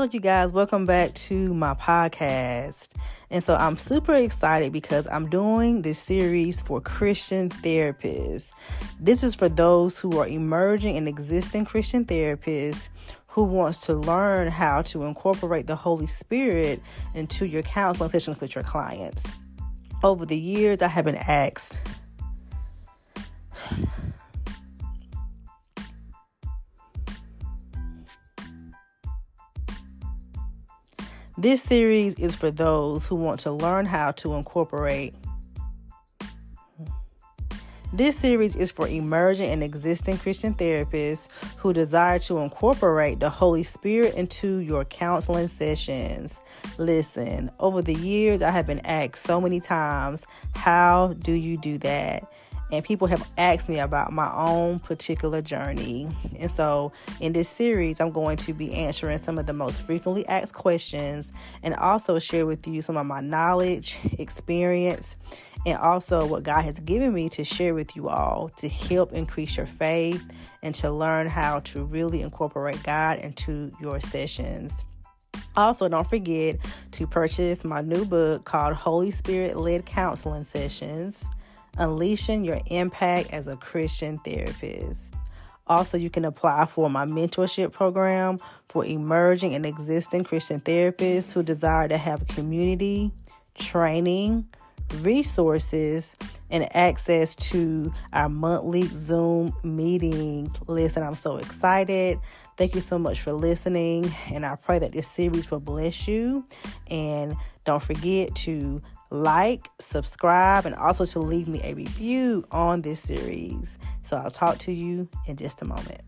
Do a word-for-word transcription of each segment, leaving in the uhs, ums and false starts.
Hello, you guys. Welcome back to my podcast. And so I'm super excited because I'm doing this series for Christian therapists. This is for those who are emerging and existing Christian therapists who wants to learn how to incorporate the Holy Spirit into your counseling sessions with your clients. Over the years, I have been asked, This series is for those who want to learn how to incorporate. This series is for emerging and existing Christian therapists who desire to incorporate the Holy Spirit into your counseling sessions. Listen, over the years, I have been asked so many times, how do you do that? And people have asked me about my own particular journey. And so in this series, I'm going to be answering some of the most frequently asked questions and also share with you some of my knowledge, experience, and also what God has given me to share with you all to help increase your faith and to learn how to really incorporate God into your sessions. Also, don't forget to purchase my new book called Holy Spirit-Led Counseling Sessions, Unleashing Your Impact as a Christian Therapist. Also, you can apply for my mentorship program for emerging and existing Christian therapists who desire to have community, training, resources, and access to our monthly Zoom meeting. Listen, I'm so excited. Thank you so much for listening, and I pray that this series will bless you. And don't forget to like, subscribe, and also to leave me a review on this series. So I'll talk to you in just a moment.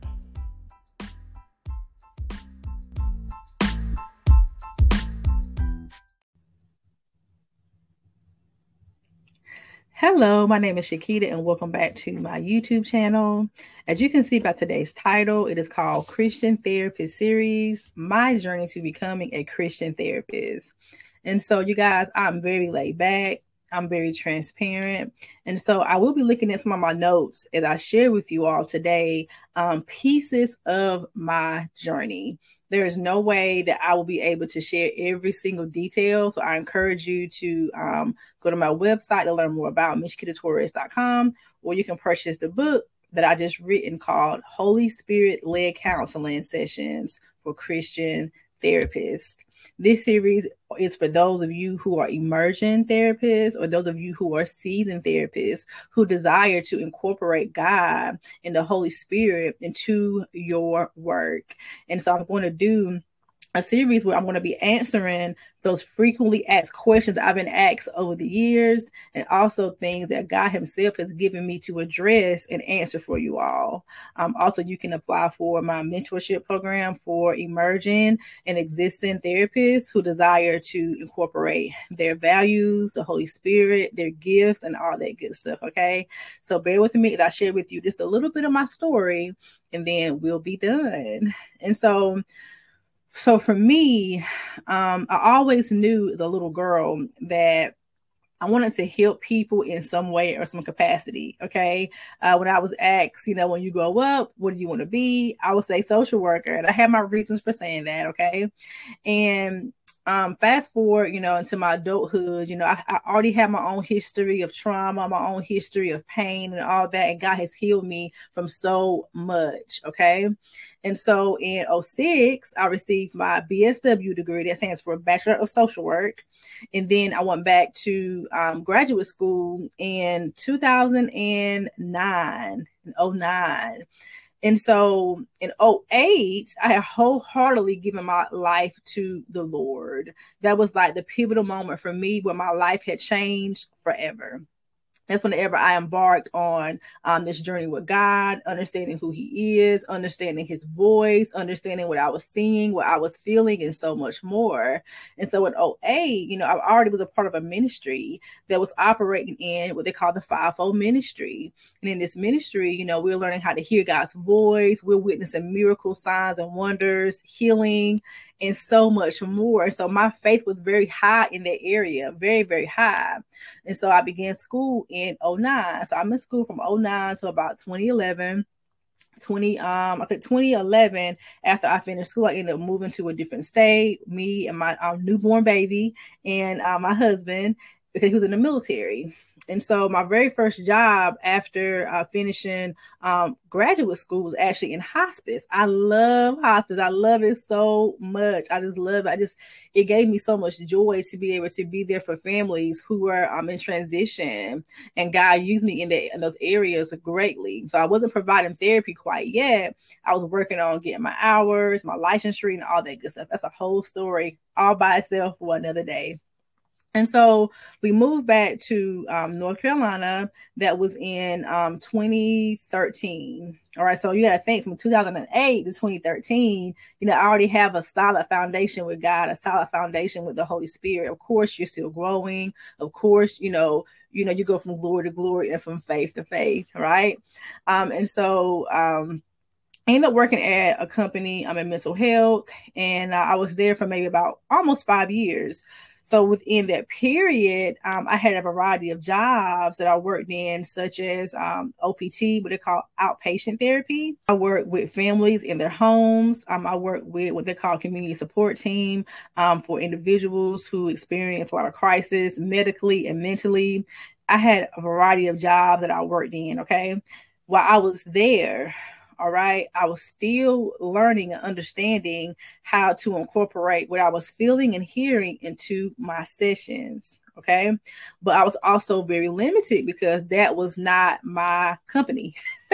Hello, my name is Shakita, and welcome back to my YouTube channel. As you can see by today's title, it is called Christian Therapist Series, My Journey to Becoming a Christian Therapist. And so, you guys, I'm very laid back. I'm very transparent. And so I will be looking at some of my notes as I share with you all today um, pieces of my journey. There is no way that I will be able to share every single detail. So I encourage you to um, go to my website to learn more about me shakita torres dot com, or you can purchase the book that I just written called Holy Spirit-Led Counseling Sessions for Christian Therapists. This series is for those of you who are emerging therapists or those of you who are seasoned therapists who desire to incorporate God and the Holy Spirit into your work. And so I'm going to do a series where I'm going to be answering those frequently asked questions I've been asked over the years, and also things that God himself has given me to address and answer for you all. Um, also, you can apply for my mentorship program for emerging and existing therapists who desire to incorporate their values, the Holy Spirit, their gifts, and all that good stuff. Okay. So bear with me as I share with you just a little bit of my story, and then we'll be done. And so So for me, um, I always knew as a little girl that I wanted to help people in some way or some capacity. Okay. Uh, when I was asked, you know, when you grow up, what do you want to be? I would say social worker. And I had my reasons for saying that. Okay. And Um, fast forward, you know, into my adulthood, you know, I, I already have my own history of trauma, my own history of pain and all that. And God has healed me from so much. Okay. And so in oh six, I received my B S W degree. That stands for Bachelor of Social Work. And then I went back to um, graduate school in two thousand nine, in oh nine. And so in oh eight, I had wholeheartedly given my life to the Lord. That was like the pivotal moment for me where my life had changed forever. That's whenever I embarked on um, this journey with God, understanding who he is, understanding his voice, understanding what I was seeing, what I was feeling, and so much more. And so in oh eight, you know, I already was a part of a ministry that was operating in what they call the fivefold ministry. And in this ministry, you know, we're learning how to hear God's voice. We're witnessing miracles, signs, and wonders, healing, and so much more. So my faith was very high in that area, very, very high. And so I began school in oh nine. So I'm in school from oh nine to about twenty eleven. twenty um I think twenty eleven, after I finished school, I ended up moving to a different state, me and my um, newborn baby and uh, my husband, because he was in the military. And so my very first job after uh, finishing um, graduate school was actually in hospice. I love hospice. I love it so much. I just love it. I just, it gave me so much joy to be able to be there for families who were um, in transition. And God used me in, the, in those areas greatly. So I wasn't providing therapy quite yet. I was working on getting my hours, my licensure, and all that good stuff. That's a whole story all by itself for another day. And so we moved back to um, North Carolina. That was in um, twenty thirteen. All right. So you got to think, from two thousand eight to twenty thirteen, you know, I already have a solid foundation with God, a solid foundation with the Holy Spirit. Of course, you're still growing. Of course, you know, you know, you go from glory to glory and from faith to faith. Right. Um, and so, um, I ended up working at a company. I'm in mental health, and uh, I was there for maybe about almost five years. So within that period, um, I had a variety of jobs that I worked in, such as um, O P T, what they call outpatient therapy. I worked with families in their homes. Um, I worked with what they call community support team um, for individuals who experience a lot of crisis medically and mentally. I had a variety of jobs that I worked in, okay? While I was there, all right, I was still learning and understanding how to incorporate what I was feeling and hearing into my sessions. Okay. But I was also very limited because that was not my company.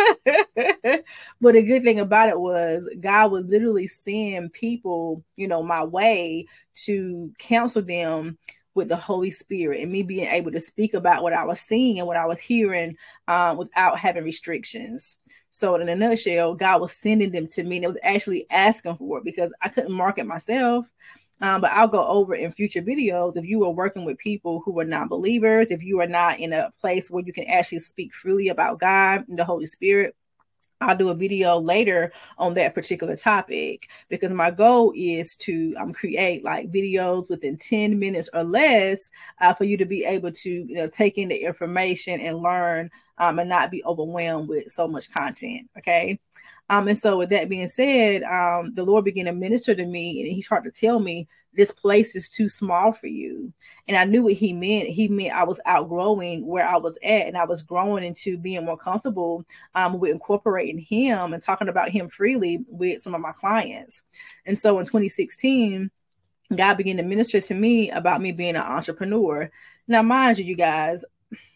But the good thing about it was God would literally send people, you know, my way to counsel them with the Holy Spirit, and me being able to speak about what I was seeing and what I was hearing um, without having restrictions. So in a nutshell, God was sending them to me, and it was actually asking for it because I couldn't market myself. Um, but I'll go over in future videos. If you are working with people who are non-believers, if you are not in a place where you can actually speak freely about God and the Holy Spirit, I'll do a video later on that particular topic, because my goal is to um, create like videos within ten minutes or less uh, for you to be able to, you know, take in the information and learn um, and not be overwhelmed with so much content. Okay. Um, and so with that being said, um, the Lord began to minister to me, and he started to tell me, this place is too small for you. And I knew what he meant. He meant I was outgrowing where I was at, and I was growing into being more comfortable um, with incorporating him and talking about him freely with some of my clients. And so in twenty sixteen, God began to minister to me about me being an entrepreneur. Now, mind you, you guys,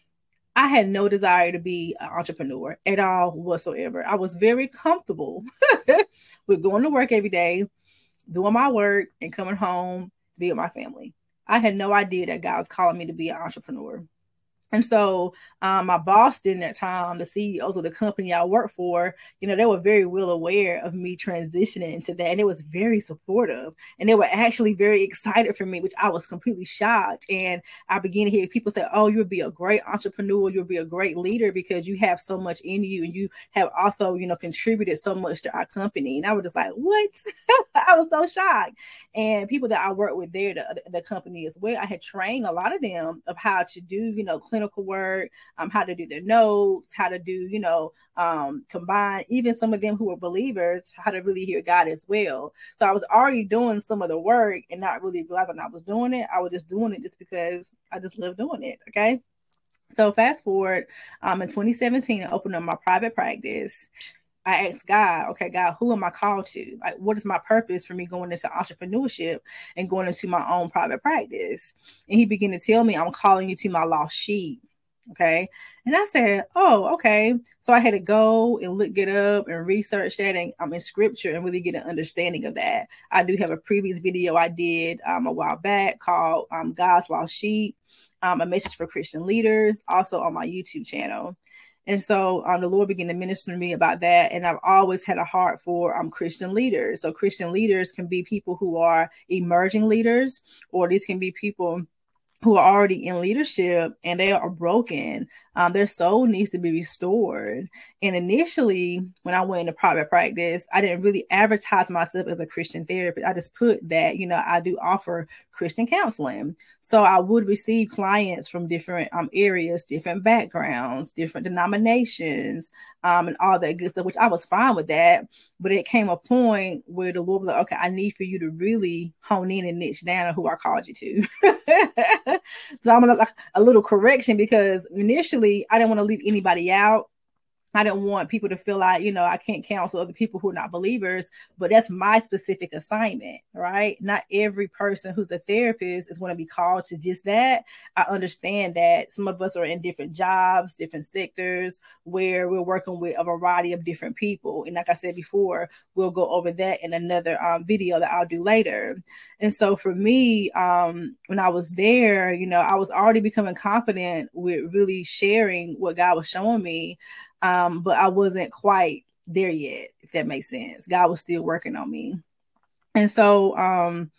I had no desire to be an entrepreneur at all whatsoever. I was very comfortable with going to work every day, doing my work, and coming home to be with my family. I had no idea that God was calling me to be an entrepreneur. And so um, my boss during that time, the C E Os of the company I worked for, you know, they were very well aware of me transitioning into that. And it was very supportive. And they were actually very excited for me, which I was completely shocked. And I began to hear people say, oh, you'll be a great entrepreneur. You'll be a great leader because you have so much in you. And you have also, you know, contributed so much to our company. And I was just like, what? I was so shocked. And people that I worked with there, the, the company as well, I had trained a lot of them of how to do, you know, clinical work, um, how to do their notes, how to do, you know, um, combine, even some of them who were believers, how to really hear God as well. So I was already doing some of the work and not really realizing I was doing it. I was just doing it just because I just love doing it. Okay. So fast forward, um, in twenty seventeen, I opened up my private practice. I asked God, okay, God, who am I called to? Like, what is my purpose for me going into entrepreneurship and going into my own private practice? And he began to tell me, I'm calling you to my lost sheep. Okay. And I said, oh, okay. So I had to go and look it up and research that, and I'm um, in scripture, and really get an understanding of that. I do have a previous video I did um, a while back called um, God's Lost Sheep, um, a message for Christian leaders, also on my YouTube channel. And so um, the Lord began to minister to me about that. And I've always had a heart for um, Christian leaders. So Christian leaders can be people who are emerging leaders, or these can be people who are already in leadership and they are broken Um, their soul needs to be restored. And initially, when I went into private practice, I didn't really advertise myself as a Christian therapist. I just put that, you know, I do offer Christian counseling. So I would receive clients from different um, areas, different backgrounds, different denominations, um, and all that good stuff, which I was fine with that. But it came a point where the Lord was like, okay, I need for you to really hone in and niche down on who I called you to. So I'm gonna like a little correction, because initially I didn't want to leave anybody out. I didn't want people to feel like, you know, I can't counsel other people who are not believers, but that's my specific assignment, right? Not every person who's a therapist is going to be called to just that. I understand that some of us are in different jobs, different sectors where we're working with a variety of different people. And like I said before, we'll go over that in another um, video that I'll do later. And so for me, um, when I was there, you know, I was already becoming confident with really sharing what God was showing me. Um, but I wasn't quite there yet, if that makes sense. God was still working on me. And so um,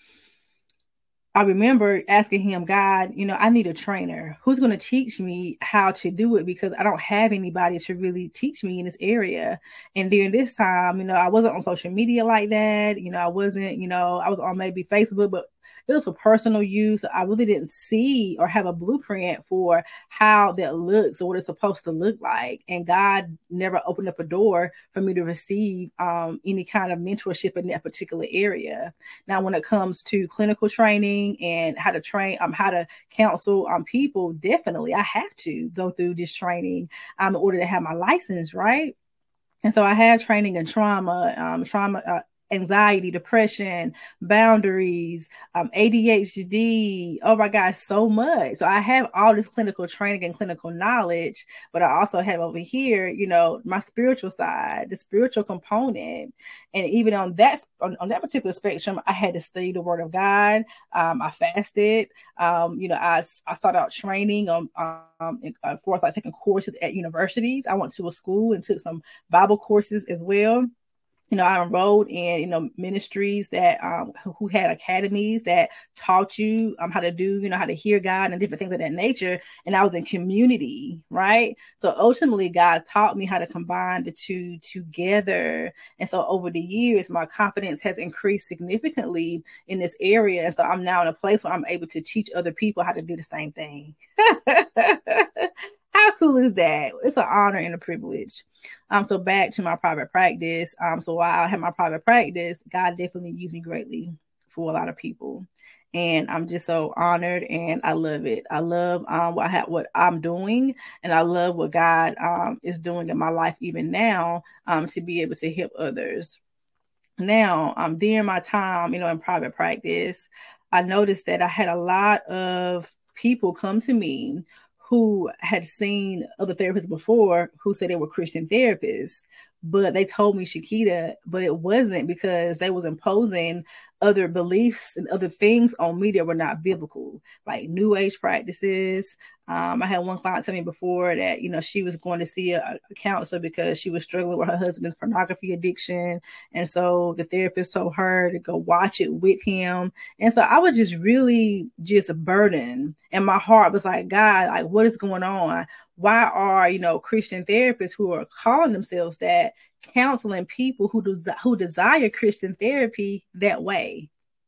I remember asking him, God, you know, I need a trainer who's going to teach me how to do it, because I don't have anybody to really teach me in this area. And during this time, you know, I wasn't on social media like that. You know, I wasn't, you know, I was on maybe Facebook, but it was for personal use. I really didn't see or have a blueprint for how that looks or what it's supposed to look like. And God never opened up a door for me to receive um, any kind of mentorship in that particular area. Now, when it comes to clinical training and how to train, um, how to counsel um, people, definitely I have to go through this training um, in order to have my license, right? And so I have training in trauma, um, trauma, uh, anxiety, depression, boundaries, um, A D H D. Oh my God, so much. So I have all this clinical training and clinical knowledge, but I also have over here, you know, my spiritual side, the spiritual component. And even on that, on, on that particular spectrum, I had to study the Word of God. Um, I fasted. Um, you know, I, I started out training on, um, in, uh, for like taking courses at universities. I went to a school and took some Bible courses as well. You know, I enrolled in, you know, ministries that, um, who, who had academies that taught you um, how to do, you know, how to hear God and different things of that nature. And I was in community, right? So ultimately, God taught me how to combine the two together. And so over the years, my confidence has increased significantly in this area. And so I'm now in a place where I'm able to teach other people how to do the same thing. How cool is that? It's an honor and a privilege. Um, so back to my private practice. Um, so while I had my private practice, God definitely used me greatly for a lot of people. And I'm just so honored, and I love it. I love um, what, I have, what I'm doing, and I love what God um, is doing in my life even now um, to be able to help others. Now, um, during my time, you know, in private practice, I noticed that I had a lot of people come to me who had seen other therapists before who said they were Christian therapists, but they told me, Shakita, but it wasn't, because they was imposing other beliefs and other things on me that were not biblical, like New Age practices. Um, I had one client tell me before that, you know, she was going to see a, a counselor because she was struggling with her husband's pornography addiction. And so the therapist told her to go watch it with him. And so I was just really just burdened. And my heart was like, God, like, what is going on? Why are, you know, Christian therapists who are calling themselves that counseling people who, des- who desire Christian therapy that way?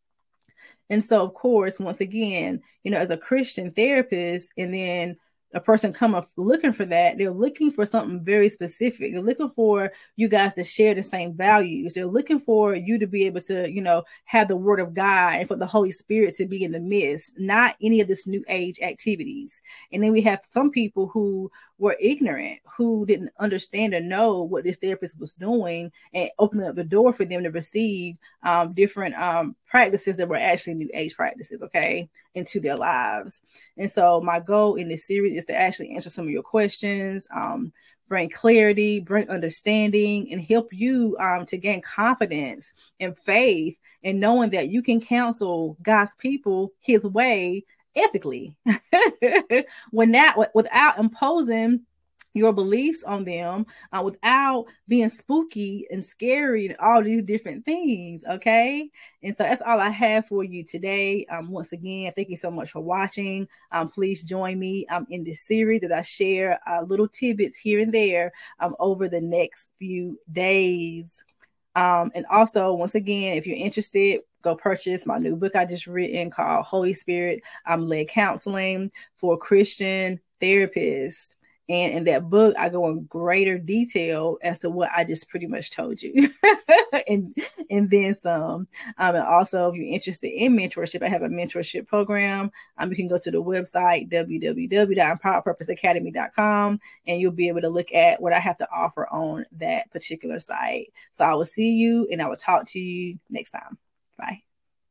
And so, of course, once again, you know, as a Christian therapist, and then a person come up looking for that, they're looking for something very specific. They're looking for you guys to share the same values. They're looking for you to be able to, you know, have the Word of God and for the Holy Spirit to be in the midst, not any of this New Age activities. And then we have some people who were ignorant, who didn't understand or know what this therapist was doing, and opening up the door for them to receive um, different um, practices that were actually New Age practices, okay, into their lives. And so my goal in this series is to actually answer some of your questions, um, bring clarity, bring understanding, and help you um, to gain confidence and faith in knowing that you can counsel God's people His way ethically, when that without imposing your beliefs on them uh, without being spooky and scary and all these different things. Okay. And so that's all I have for you today. Um, once again, thank you so much for watching. Um, please join me um, in this series that I share uh, little tidbits here and there um, over the next few days. Um, and also, once again, if you're interested, go purchase my new book I just written called Holy Spirit um, Led Counseling for Christian Therapists. And in that book, I go in greater detail as to what I just pretty much told you. and and then some. Um, and also, if you're interested in mentorship, I have a mentorship program. Um, you can go to the website, w w w dot empower purpose academy dot com, and you'll be able to look at what I have to offer on that particular site. So I will see you, and I will talk to you next time. Bye.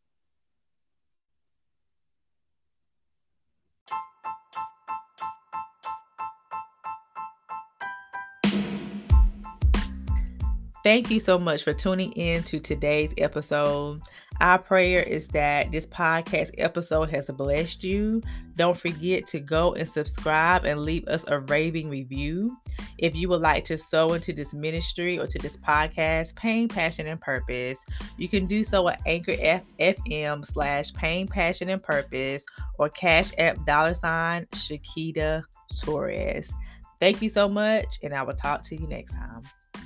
Thank you so much for tuning in to today's episode. Our prayer is that this podcast episode has blessed you. Don't forget to go and subscribe and leave us a raving review. If you would like to sow into this ministry or to this podcast, Pain, Passion, and Purpose, you can do so at Anchor F M slash Pain, Passion, and Purpose or Cash App dollar sign Shakita Torres. Thank you so much, and I will talk to you next time.